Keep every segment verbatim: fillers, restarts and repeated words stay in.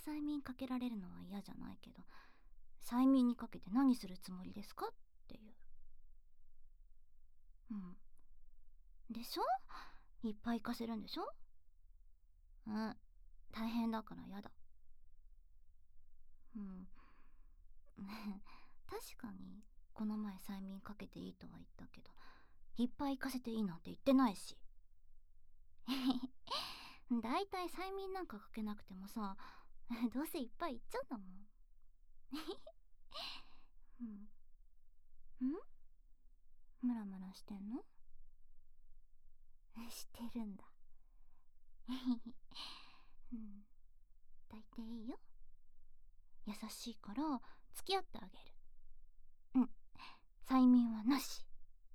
催眠かけられるのは嫌じゃないけど、催眠にかけて何するつもりですかっていう。うん。でしょ？いっぱい行かせるんでしょ？うん。大変だから嫌だ。うん。確かに、この前催眠かけていいとは言ったけど、いっぱい行かせていいなんて言ってないし。だいたい催眠なんかかけなくてもさ、どうせいっぱい行っちゃうんだもん。うん。ん？ムラムラしてんの？してるんだ。うん。抱いていいよ。優しいから付き合ってあげる。うん。催眠はなし。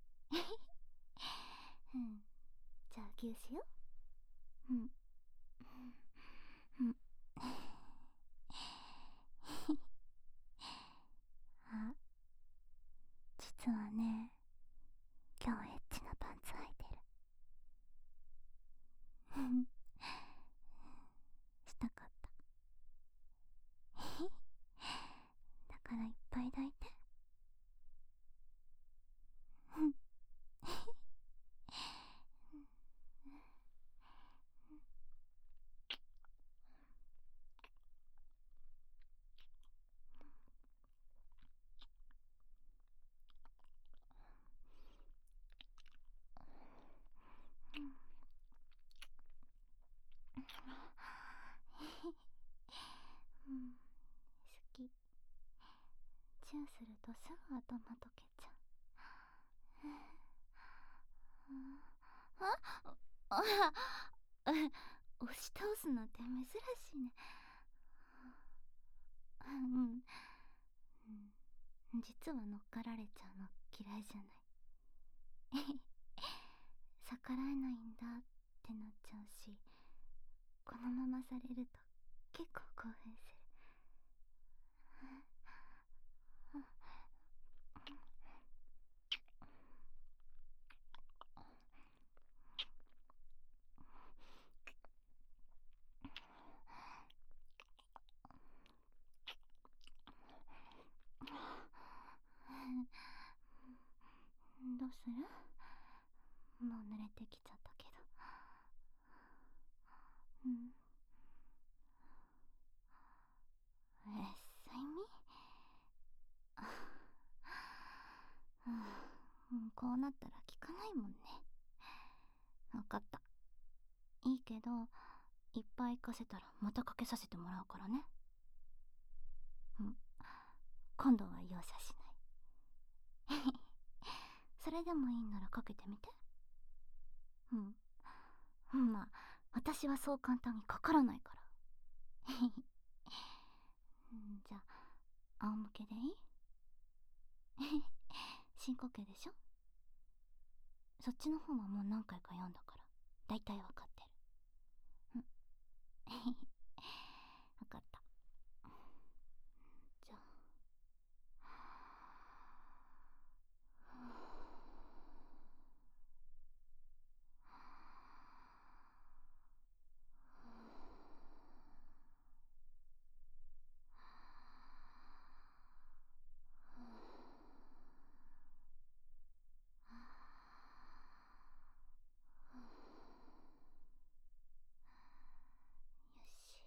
うん。じゃあギューしよう。うん。うん。あ、実はね、今日エッチなパンツ履いてる。したかった。だからいっぱい抱いて。うん、好き。チューするとすぐ頭溶けちゃう。あああ、押し倒すなんて珍しいね。うん、うん、実は乗っかられちゃうの嫌いじゃない。逆らえないんだってなっちゃうし、このままされると結構興奮する。どうする？もう濡れてきちゃったけど。うん。え、催眠？うん、こうなったら効かないもんね。わかった。いいけど、いっぱい行かせたらまたかけさせてもらうからね。うん。今度は容赦しない。それでもいいんならかけてみて。うん。まあ、私はそう簡単にかからないから。うん、じゃあ、仰向けでいい？深呼吸でしょ？そっちの方はもう何回か読んだから、だいたいわかってる。うん。わかった。じゃあ、よし。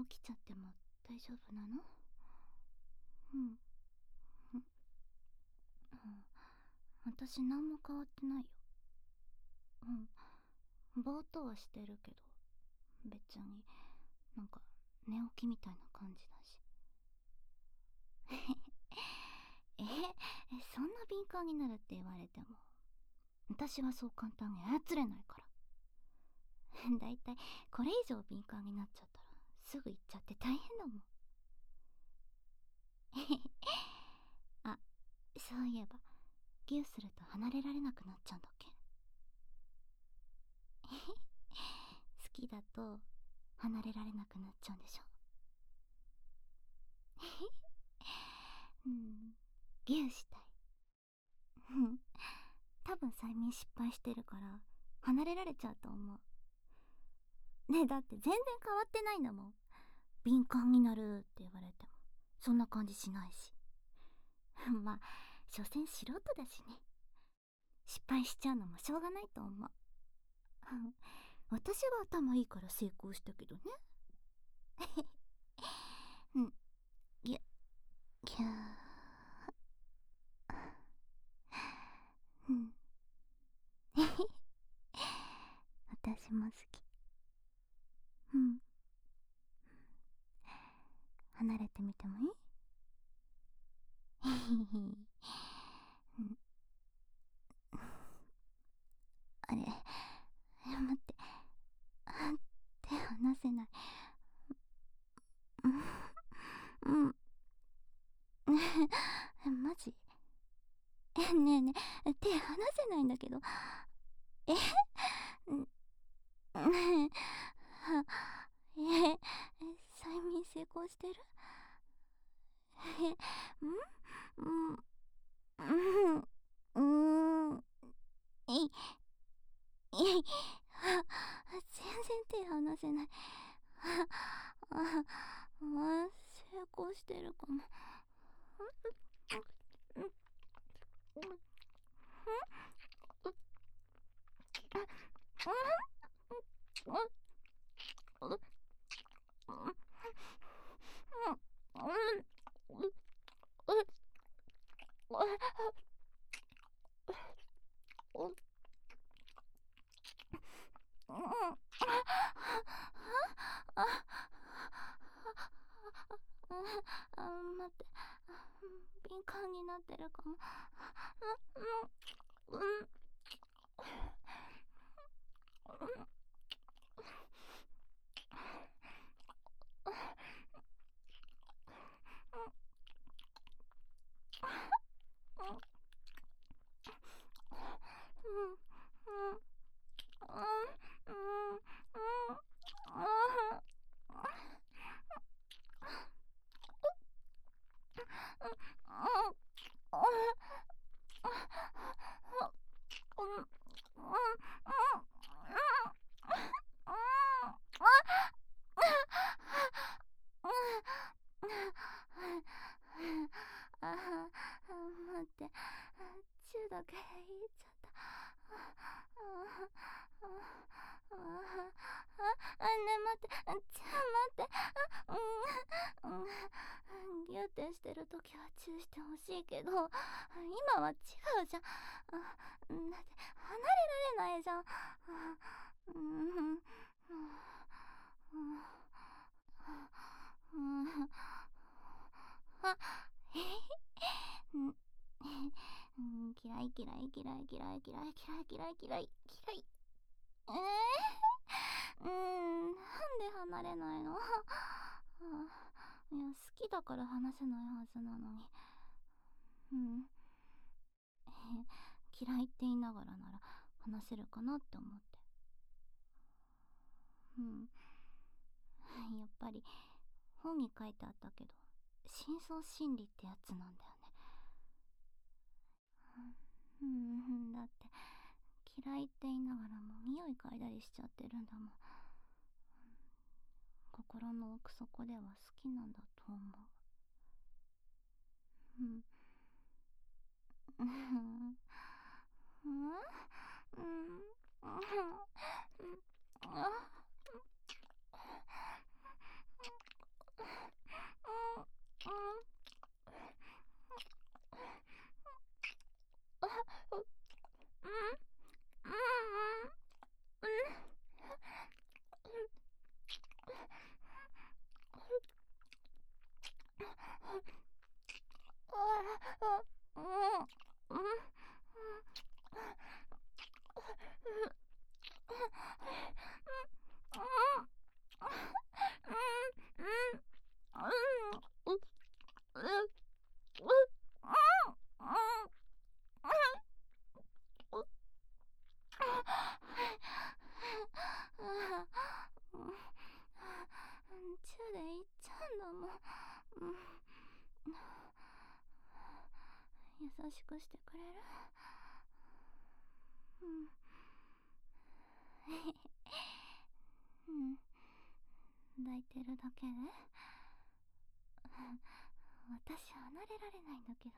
起きちゃっても大丈夫なの？うん。うん。私何も変わってないよ。うん。ぼーっとはしてるけど、別になんか寝起きみたいな感じだし。え、そんな敏感になるって言われても、私はそう簡単に操れないから。だいたいこれ以上敏感になっちゃったらすぐ行っちゃって大変だもん。あ、そういえばギューすると離れられなくなっちゃうんだっけ？好きだと離れられなくなっちゃうんでしょ？うん、ギューしたい。多分催眠失敗してるから離れられちゃうと思う。ねえ、だって全然変わってないんだもん。敏感になるって言われてもそんな感じしないし。まあ所詮素人だしね。失敗しちゃうのもしょうがないと思う。私は頭いいから成功したけどね。うん。ぎゅぎゅー。うん。私も好き。うん。離れてみてもいい？うん。あれ、待って。手離せない。うん。マジ？え、ねえねえ、手離せないんだけど。え、んねえ、え、催眠成功してる？え、んうん、うん、うん、い、い、あ、全然手離せない。あ、あ、成功してるかも。あ、待って、敏感になってるかも。うん、うん、あ、待って、チューだけ言っちゃった。あ、ね、待って、ちょ、待って。うん、うん、ギューってしてるときはチューしてほしいけど、今は違うじゃん。あ、だって離れられないじゃん。うん、うん、うん、あ、えへ、ん、うん、嫌い嫌い嫌い嫌い嫌い嫌い嫌い嫌い嫌い。えー、うーん、なんで離れないの？はあ、いや、好きだから話せないはずなのに。うん。嫌いって言いながらなら話せるかなって思って。うん。やっぱり本に書いてあったけど、深層心理ってやつなんだよね。うん、だって嫌いって言いながらも匂い嗅いだりしちゃってるんだもん。心の奥底では好きなんだと思う。うん。うん。うん。うん。うん。あ、 しくしてくれる？うん。うん。抱いてるだけで私離れられないんだけど。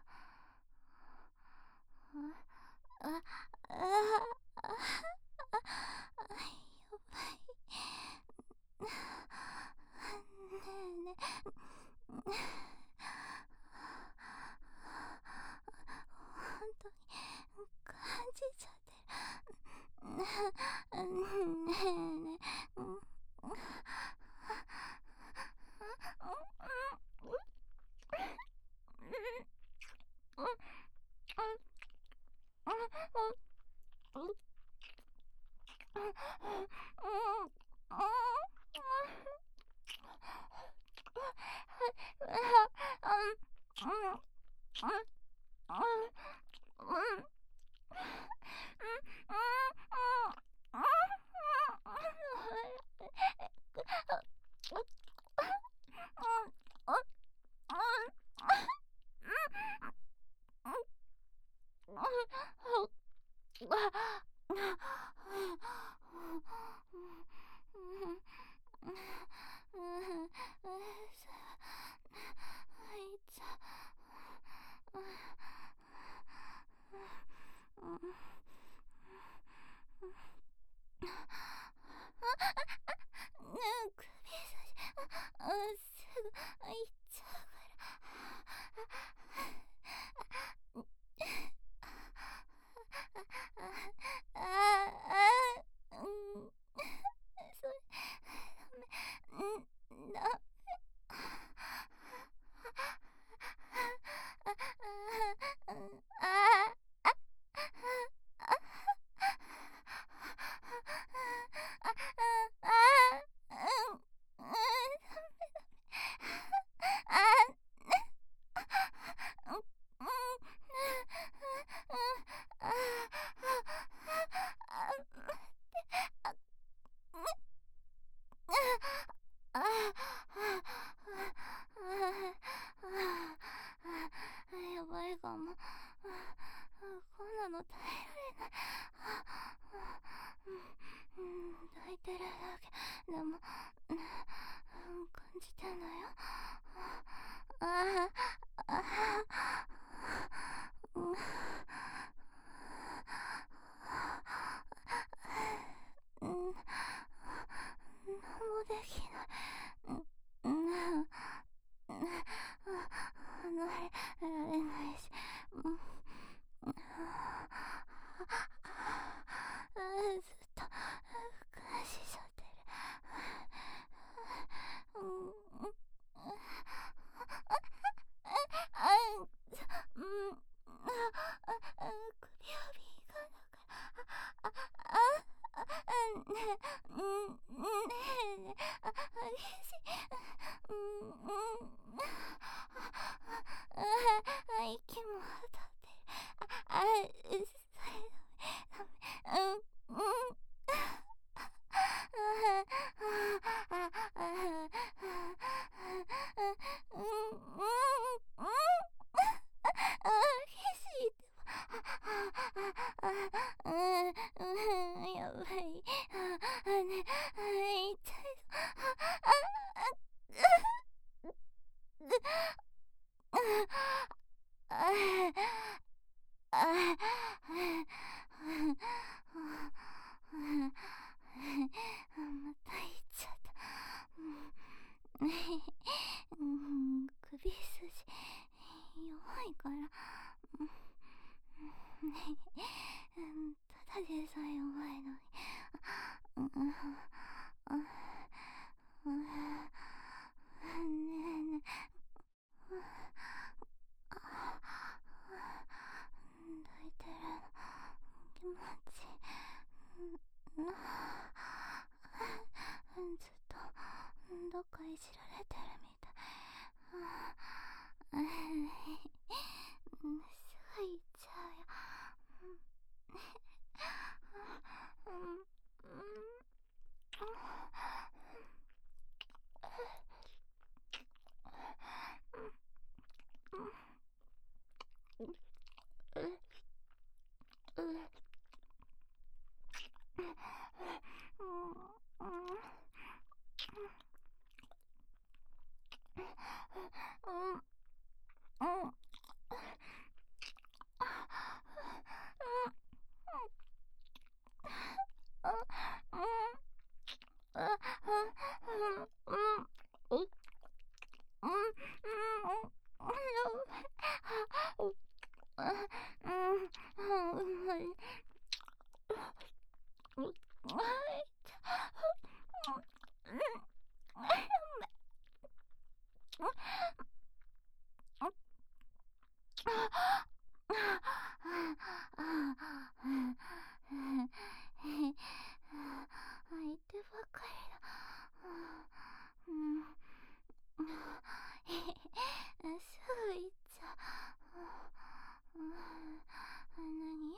あ、あ、あ、あ、あ、やばい。ねえねえ。本当に感じちゃってる。ねえねえ。うん。やばいかも。こんなの耐えられない。抱いてるだけでも感じてんのよ。あああうんうん、何もできない。うん、うん、離れられないし、うん、ずっと感じちゃってる。うん、うん、あ、うん、首をビーガンだから、あ、あ、あ、ねえ、うん、ねえ、ねえ、あ、激しい、うん、うん、あ、息も当たってる。あ、あ、それダメ、ダメ、うん、うん、やばい。ね、痛いまた言っちゃった。うん、首筋弱いから、うん、ただでさえ弱いのに。うん、うん、うん、ねえねえ、抱いてるの気持ちいい。うん、ずっとどっかいじられてるみたい。うん、すぐ行っちゃうよ。うん、うん、 相手ばかりだ。うん、すぐ行っちゃう。何？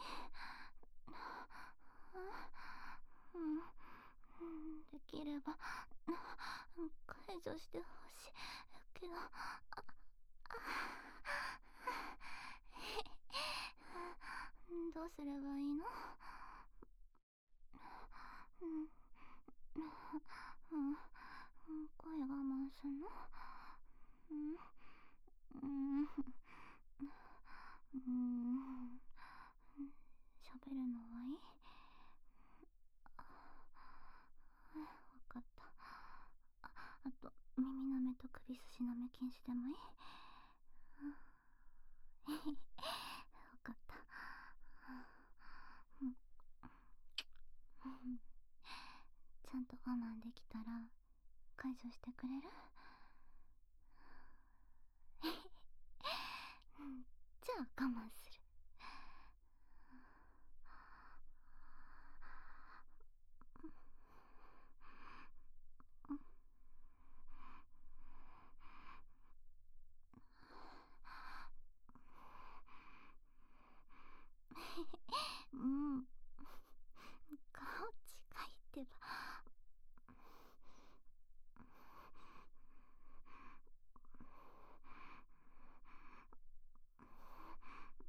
できれば解除してほしいけど、どうすればいいの？うん、声我慢すんの？うん、うん、うん、喋るのはいい？わかった。あ、あと耳の目と首筋の目禁止でもいい？わかった。うん、ちゃんと我慢できたら解除してくれる？じゃあ我慢する。うん、顔近いってば。うん、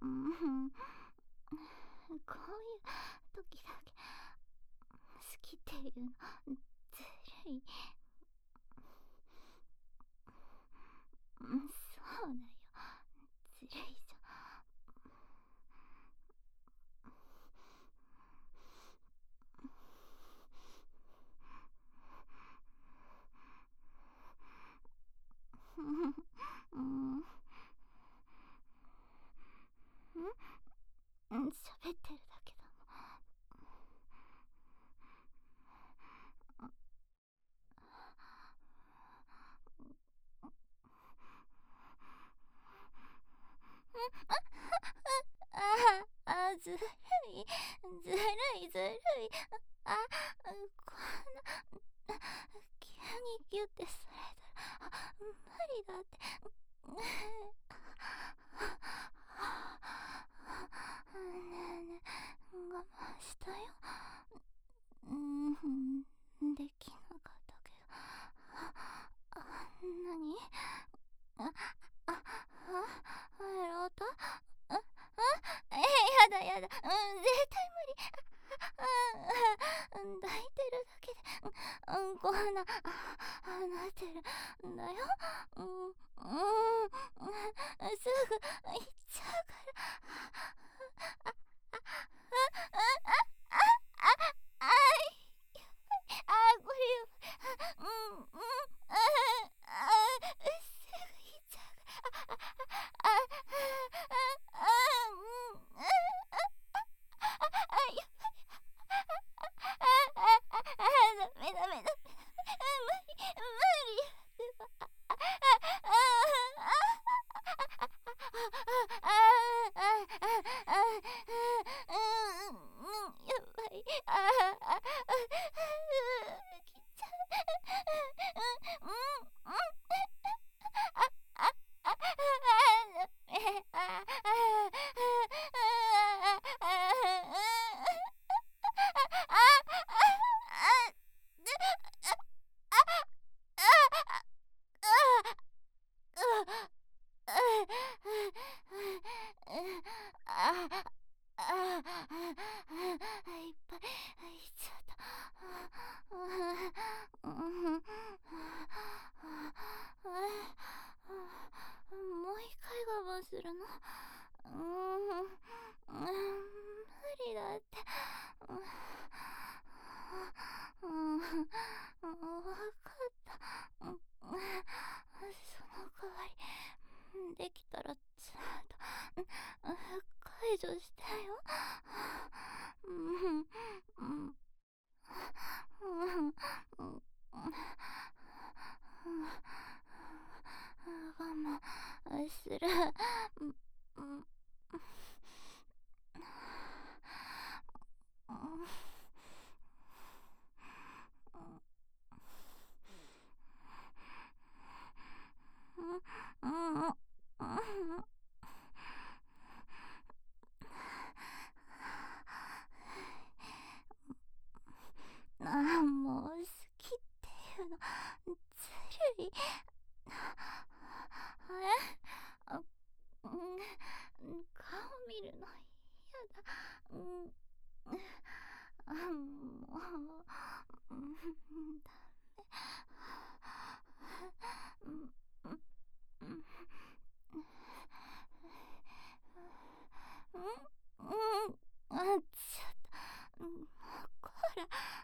こういう時だけ好きっていうのずるい。うん、そうだよ、ずるいじゃん。うん、うん、喋ってるだけだもん。ああ、ずるい、ずるい、ずるい。あ、こんな、急にギュってされたら、無理だって。ねえねえ、我慢したよ。うん、できなかったけど。あ、なに？あ、あ、あ、入ろうと？あ、あ、え、やだやだ。うん、絶対無理。うん、抱いてるだけで、うん、こんな、あ、なってるんだよ。うん、うん、すぐ行っちゃうから。あ、あ、あ、あ、あ、あ、あ、あ、これ、うん、うん、あ、あ、すぐ行っちゃうから。あ、あ、あ、あ、うん、あ、あ、やばい。あ、あ、あ、ダメダメダメ。無理、無理。あ、あ、あ、あ、あ、うん、やばい。あ、あ、あ、来ちゃう。うん、うん、うん。あ、あ、あ、あ、え、あ、あ、いっぱいいっちゃった。もう一回我慢するの？うーん、無理だって。うん、わかった。その代わりできたらちゃんと解除してよ。うん、うん、うん、我慢する。 うん、あ、もう、うん、ダメ。うん、うん、うん、うん、うん、あ、ちょっと、うん、こら、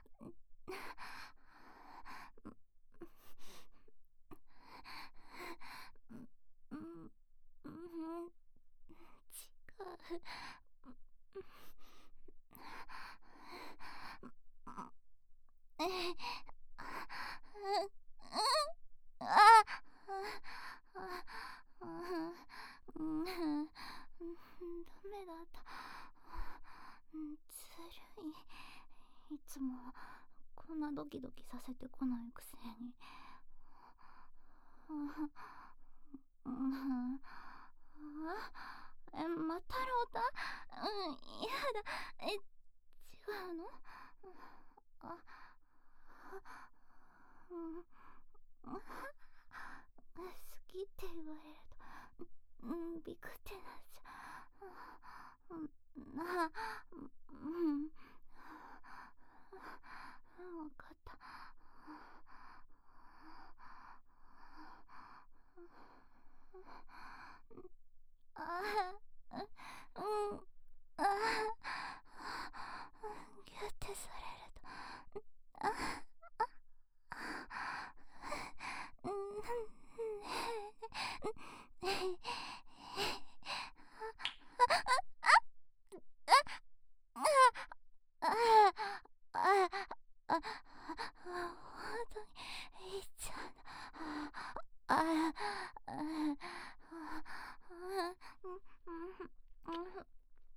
うん、うん、うん、違う。え、あ、うん、あ、うん、ダメだった。うん、ずるい。いつもこんなドキドキさせてこないくせに。うん、え、またロータ、うん、やだ。え、違うの？あ、うん、好きって言われると、うん、ビクってなっちゃう。うん、な、うん、わかった。ああ、うん、ああ、ギュってされると、ああ、うん、ねああ、ああ、本当に言っちゃうの？ああ、ああ、うん、うん、うん、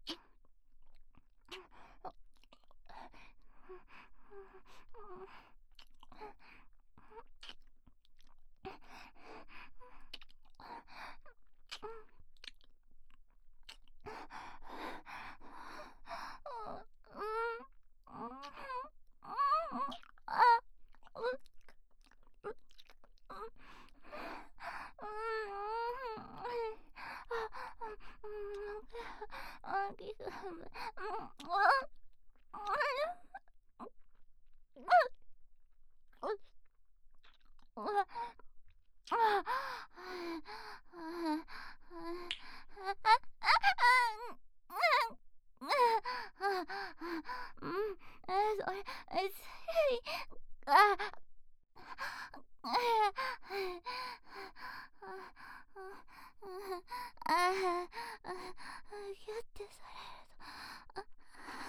ギュってされる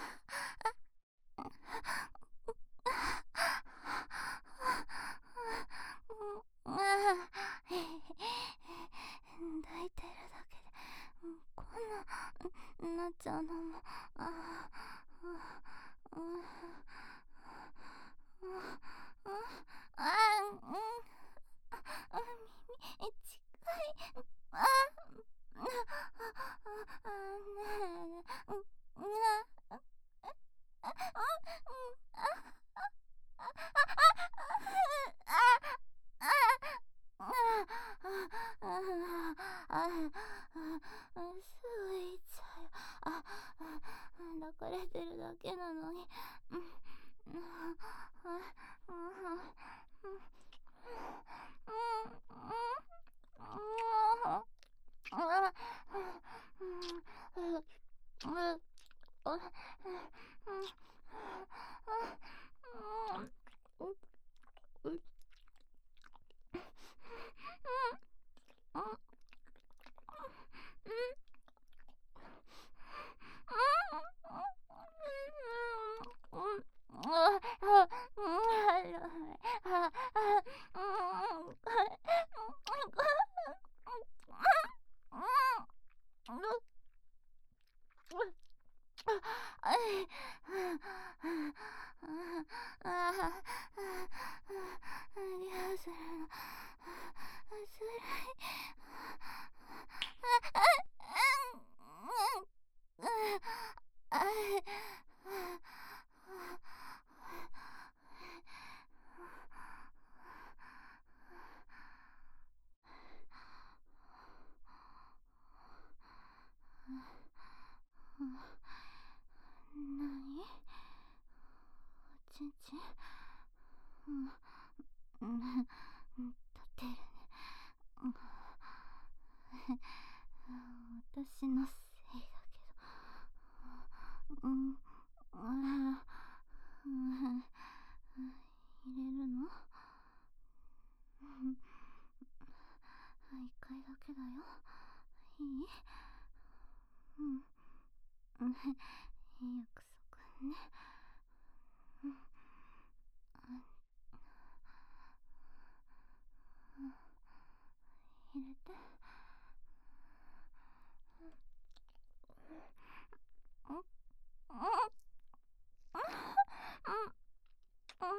と、ああ、抱いてるだけで、こんな、なっちゃうのも、ああ、うん、うん、ああ、うん、あ、耳、近い、ああ、ああ、ねえ、うん、あ、あ、すぐ言っちゃうよ。あ、抱かれてるだけなのに。うん、うん、 ちんちん。うん、うん、立てるね。うん、私のせいだけど。うん、うん、うん、入れるの？うん、一回だけだよ。いい？うん、うん、約束ね。うん、入れて。うん、うん、うん、うん、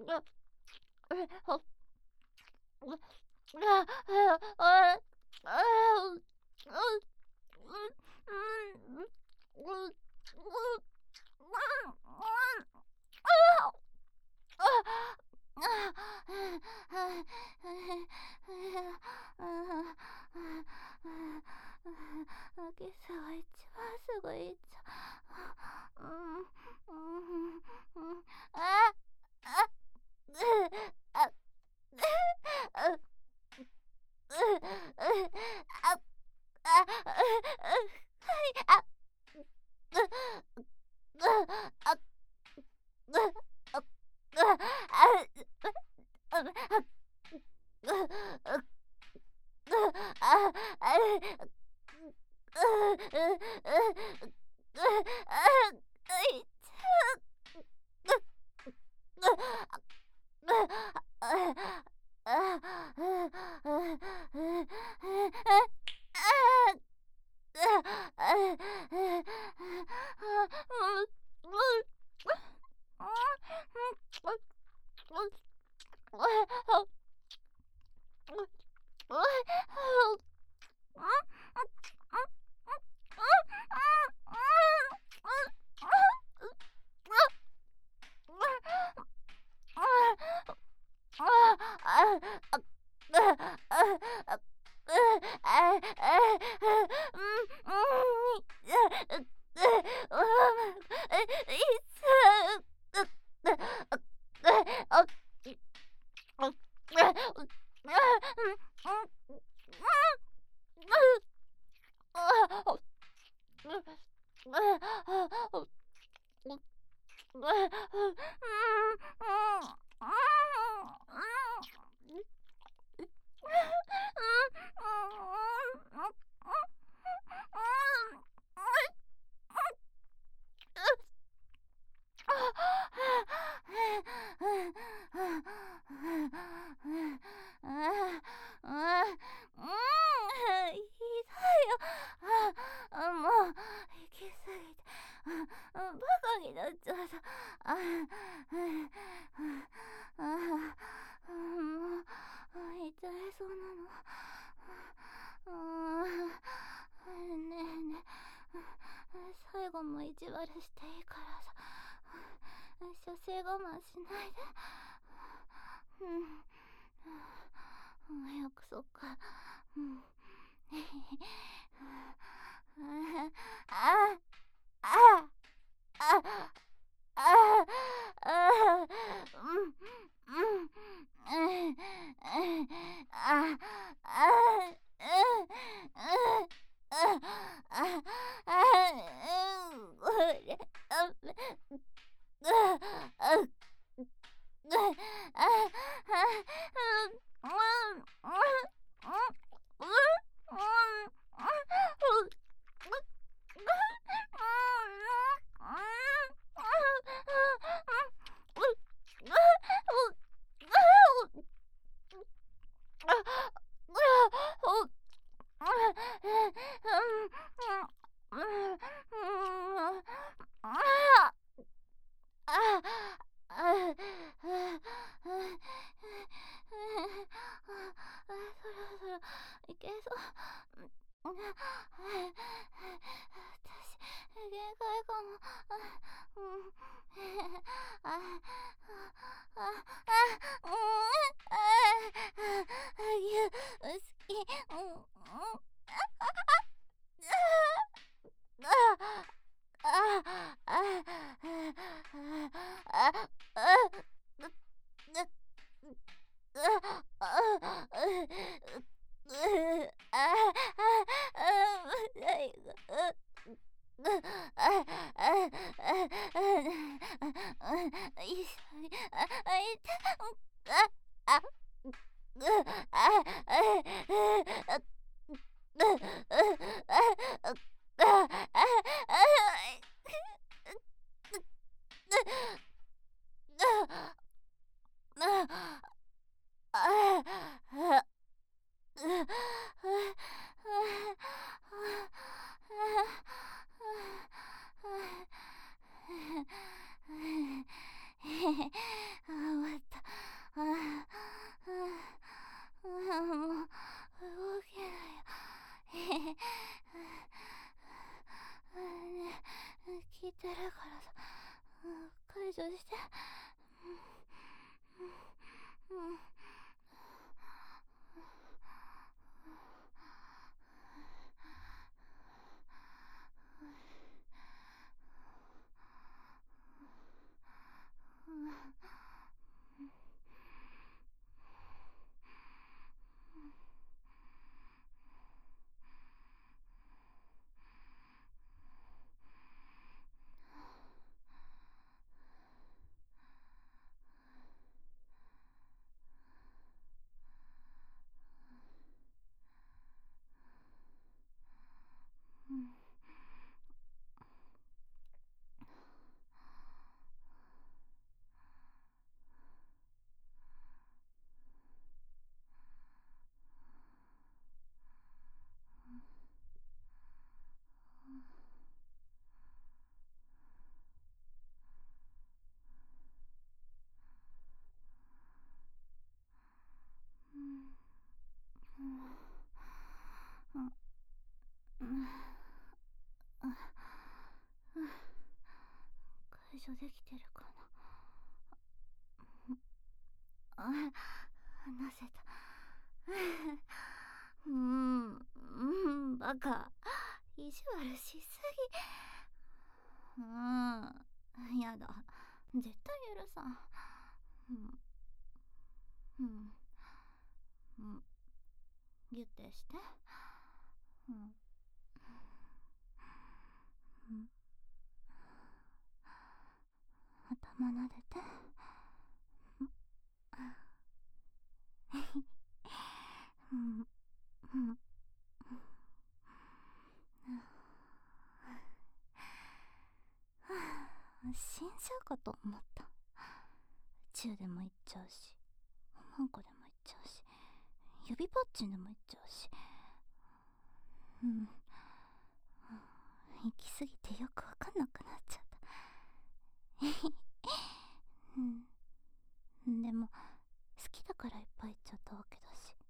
ゲスが一番すぐいっちゃう。うん、うん、うん、あ、あ、う、あ、う、う、う、う、あ、あ、う、はい、あ、う、う、あ、う、あ、う、あ、う、あ、あ、あ、最後も意地悪していいからさ、射精我慢しないで。うん、約束。うん。ああああああうんうんうんああいけそう。私、限界かも。うん。あ、あ、あ、あ、うん、あ、あ、ゆ、好き。うん、うん。終わった。 してるからさ、うん、解除して。うん、うん、うん、うん、うん、解除できてるかな。あ、話せた。うーん、うん、バカ。意地悪しすぎ。うーん、やだ。絶対許さん。うん、うん、うん、ギュッてして。うん、うん、頭撫でて。うん、うん、死んじゃうかと思った。宇宙でも行っちゃうし、おまんこでも行っちゃうし、指パッチンでも行っちゃうし。うん、行き過ぎてよくわかんなくなっちゃった。うん、でも好きだからいっぱい行っちゃったわけだし。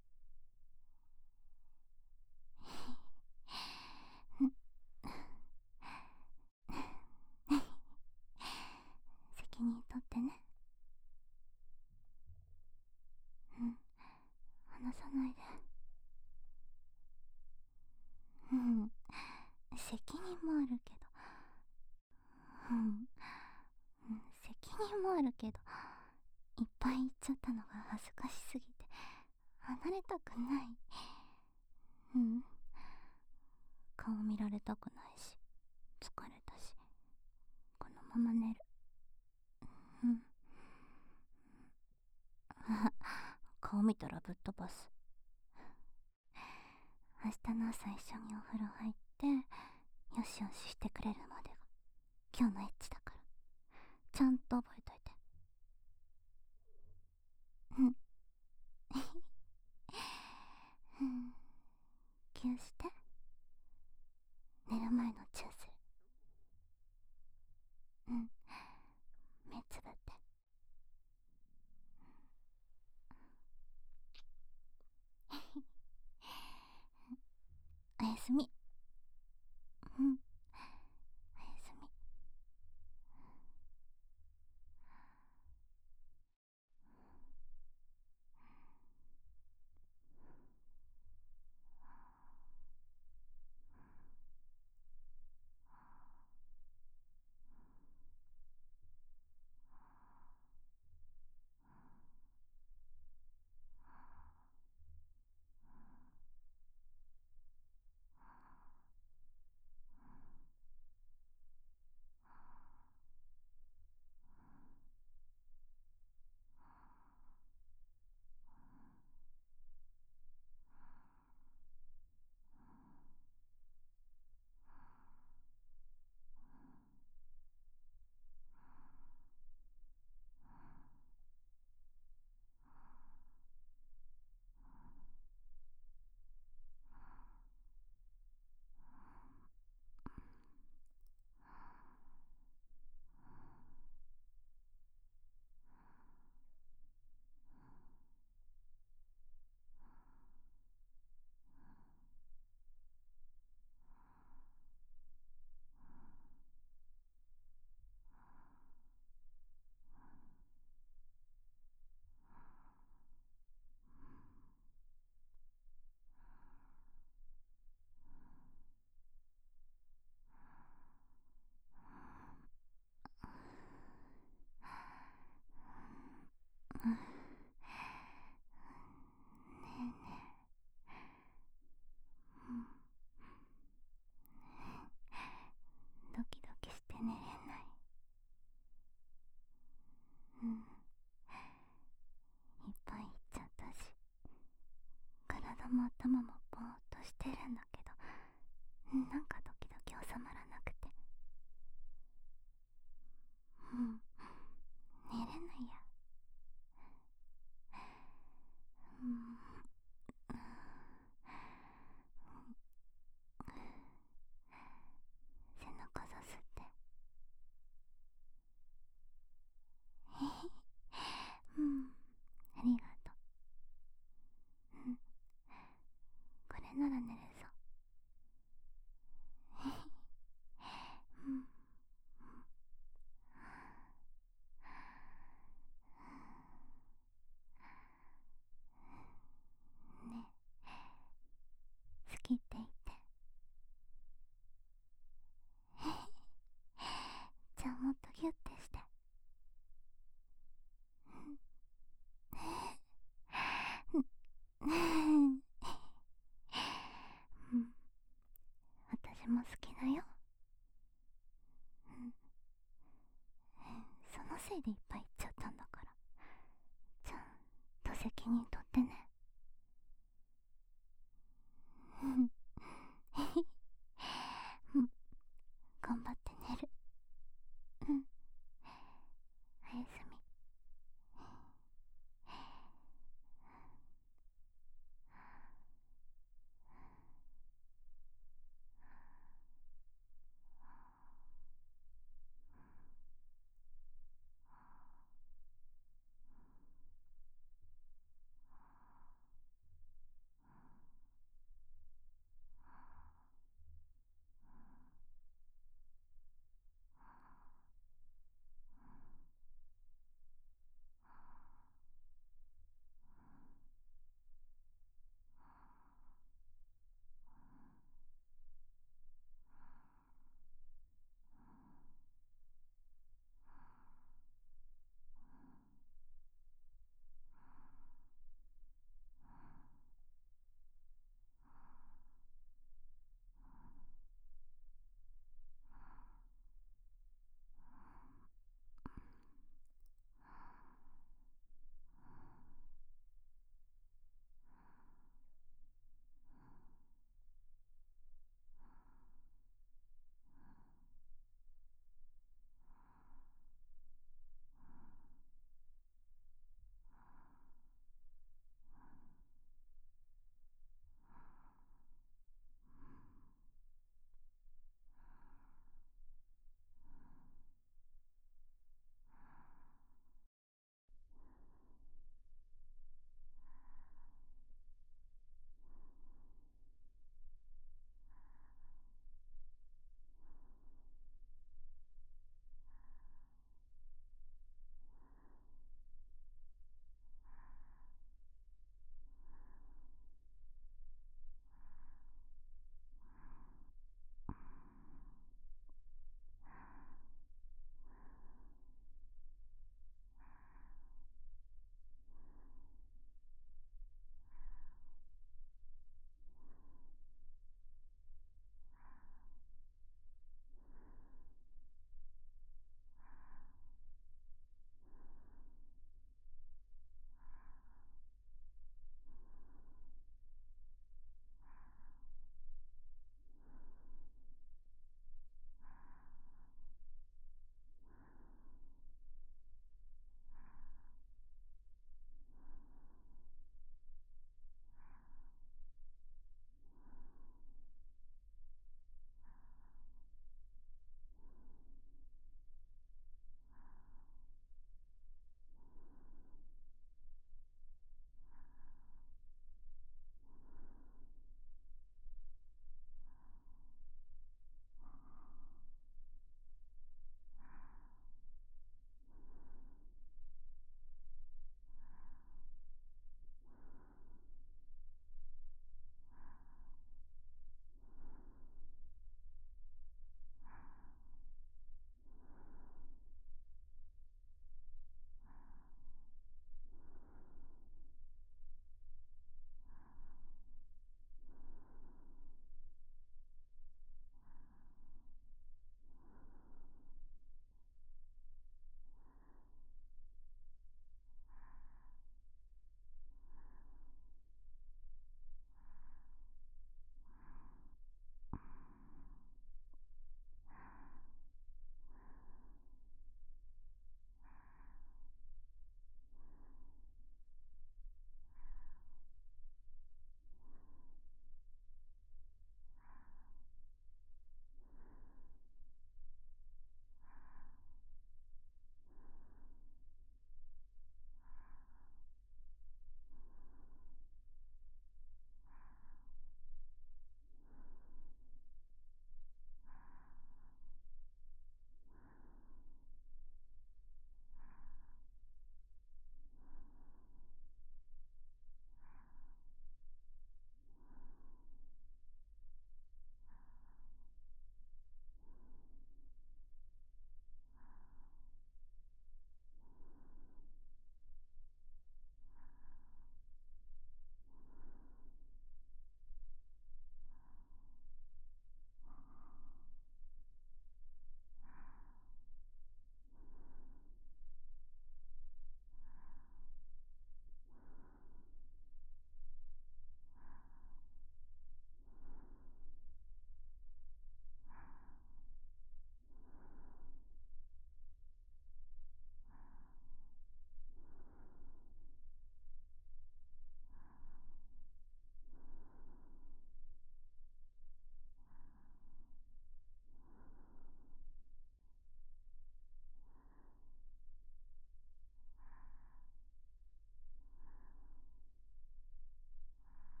責任取ってね。うん、話さないで。うん、責任もあるけど、うん、うん、責任もあるけど、いっぱい言っちゃったのが恥ずかしすぎて離れたくない。うん、顔見られたくないし、疲れたし、このまま寝る。うん。顔見たらぶっ飛ばす。明日の朝一緒にお風呂入ってよしよししてくれるまでが今日のエッチだから、ちゃんと覚えといて。うん。うん、気をして。寝る前のチューする。うん、目つぶって。おやすみ。うん、おやすみ。 も頭もぼーっとしてるんだけど、なんかドキドキ収まらなくて、うん、寝れないや。うん、背中さすって。うん、ありがとう。うん、これなら寝れそう。うん、ね、好きって言って。じゃあもっとギュッてして。うん、私も好きだよ。うん、そのせいでいっぱい言っちゃったんだから、ちゃんと責任取